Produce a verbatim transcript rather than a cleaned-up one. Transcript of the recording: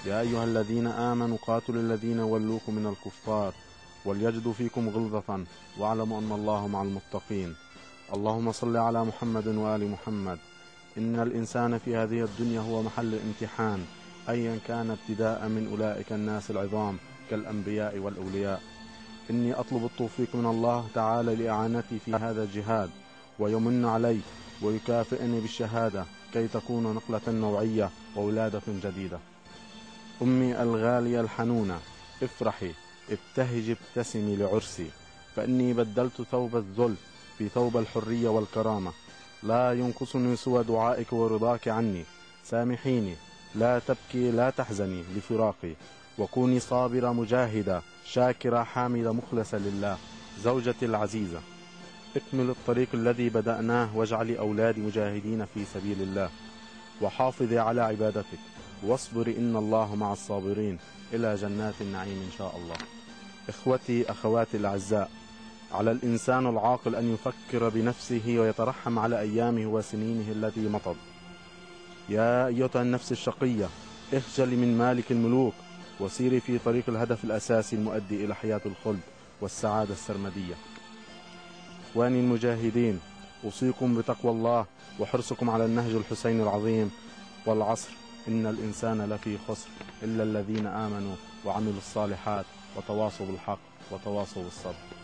يا أيها الذين آمنوا قاتلوا الذين ولوكم من الكفار وليجدوا فيكم غلظة واعلموا أن الله مع المتقين. اللهم صل على محمد وآل محمد. إن الإنسان في هذه الدنيا هو محل امتحان، أيا كان ابتداء من أولئك الناس العظام كالأنبياء والأولياء. إني أطلب التوفيق من الله تعالى لإعانتي في هذا الجهاد، ويمن علي ويكافئني بالشهادة كي تكون نقلة نوعية وولادة جديدة. أمي الغالية الحنونة، افرحي ابتهجي ابتسمي لعرسي، فإني بدلت ثوب الذل في ثوب الحرية والكرامة. لا ينقصني سوى دعائك ورضاك عني. سامحيني، لا تبكي لا تحزني لفراقي، وكوني صابرة مجاهدة شاكرة حامدة مخلصة لله. زوجتي العزيزة، اكمل الطريق الذي بدأناه واجعلي أولادي مجاهدين في سبيل الله، وحافظي على عبادتك واصبري إن الله مع الصابرين إلى جنات النعيم إن شاء الله. إخوتي أخواتي الأعزاء، على الإنسان العاقل أن يفكر بنفسه ويترحم على أيامه وسنينه التي مضت. يا أيتها النفس الشقية، اخجلي من مالك الملوك وسيري في طريق الهدف الأساسي المؤدي إلى حياة الخلد والسعادة السرمدية. إخواني المجاهدين، أوصيكم بتقوى الله وحرصكم على النهج الحسين العظيم. والعصر إن الإنسان لفي خسر إلا الذين آمنوا وعملوا الصالحات وتواصوا بالحق وتواصوا بالصبر.